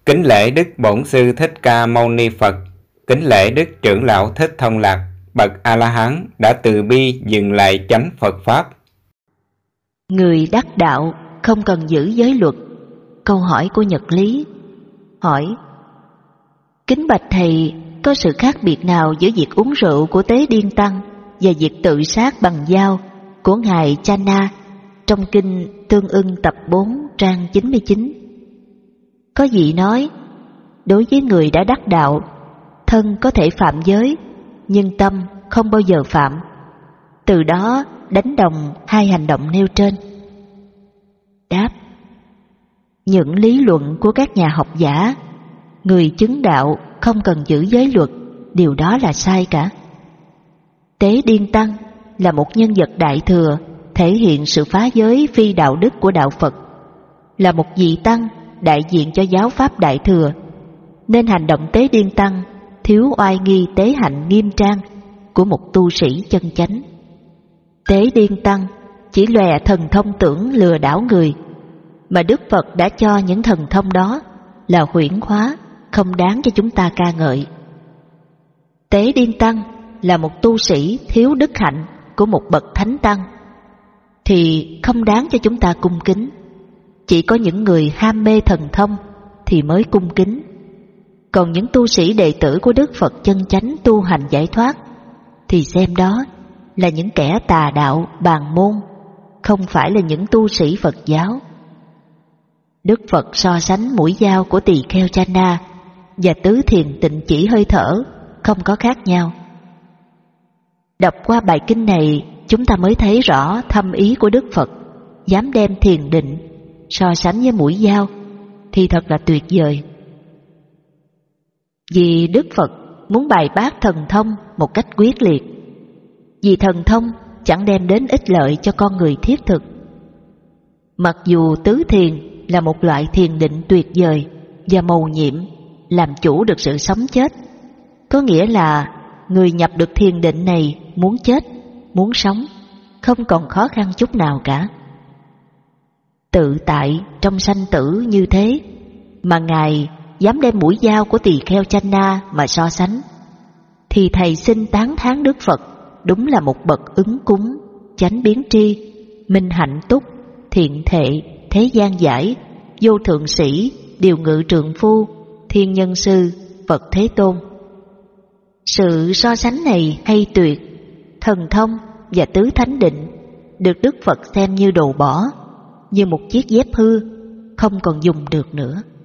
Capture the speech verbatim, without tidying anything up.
Kính lễ Đức Bổn Sư Thích Ca Mâu Ni Phật. Kính lễ Đức Trưởng Lão Thích Thông Lạc, bậc A-la-hán đã từ bi dừng lại chánh Phật Pháp. Người đắc đạo không cần giữ giới luật. Câu hỏi của Nhật Lý hỏi: kính bạch thầy, có sự khác biệt nào giữa việc uống rượu của Tế Điên Tăng và việc tự sát bằng dao của Ngài Channa trong kinh Tương ưng tập bốn trang chín mươi chín? Có vị nói, đối với người đã đắc đạo, thân có thể phạm giới, nhưng tâm không bao giờ phạm. Từ đó đánh đồng hai hành động nêu trên. Đáp: những lý luận của các nhà học giả, người chứng đạo không cần giữ giới luật, điều đó là sai cả. Tế Điên Tăng là một nhân vật đại thừa, thể hiện sự phá giới phi đạo đức của đạo Phật, là một vị tăng đại diện cho giáo pháp đại thừa, nên hành động Tế Điên Tăng thiếu oai nghi tế hạnh nghiêm trang của một tu sĩ chân chánh. Tế Điên Tăng chỉ lòe thần thông tưởng lừa đảo người, mà Đức Phật đã cho những thần thông đó là huyễn hóa, không đáng cho chúng ta ca ngợi. Tế Điên Tăng là một tu sĩ thiếu đức hạnh của một bậc thánh tăng, thì không đáng cho chúng ta cung kính. Chỉ có những người ham mê thần thông thì mới cung kính. Còn những tu sĩ đệ tử của Đức Phật chân chánh tu hành giải thoát thì xem đó là những kẻ tà đạo bàn môn, không phải là những tu sĩ Phật giáo. Đức Phật so sánh mũi dao của tỳ kheo Channa và tứ thiền tịnh chỉ hơi thở không có khác nhau. Đọc qua bài kinh này, chúng ta mới thấy rõ thâm ý của Đức Phật. Dám đem thiền định so sánh với mũi dao thì thật là tuyệt vời. Vì Đức Phật muốn bài bác thần thông một cách quyết liệt. Vì thần thông chẳng đem đến ích lợi cho con người thiết thực. Mặc dù tứ thiền là một loại thiền định tuyệt vời và mầu nhiệm, làm chủ được sự sống chết, có nghĩa là người nhập được thiền định này muốn chết, muốn sống, không còn khó khăn chút nào cả. Tự tại trong sanh tử như thế mà Ngài dám đem mũi dao của tỳ kheo Channa mà so sánh, thì thầy xin tán thán Đức Phật đúng là một bậc ứng cúng, chánh biến tri, minh hạnh túc, thiện thệ, thế gian giải, vô thượng sĩ, điều ngự trượng phu, thiên nhân sư, Phật Thế Tôn. Sự so sánh này hay tuyệt. Thần thông và tứ thánh định được Đức Phật xem như đồ bỏ, như một chiếc dép hư, không còn dùng được nữa.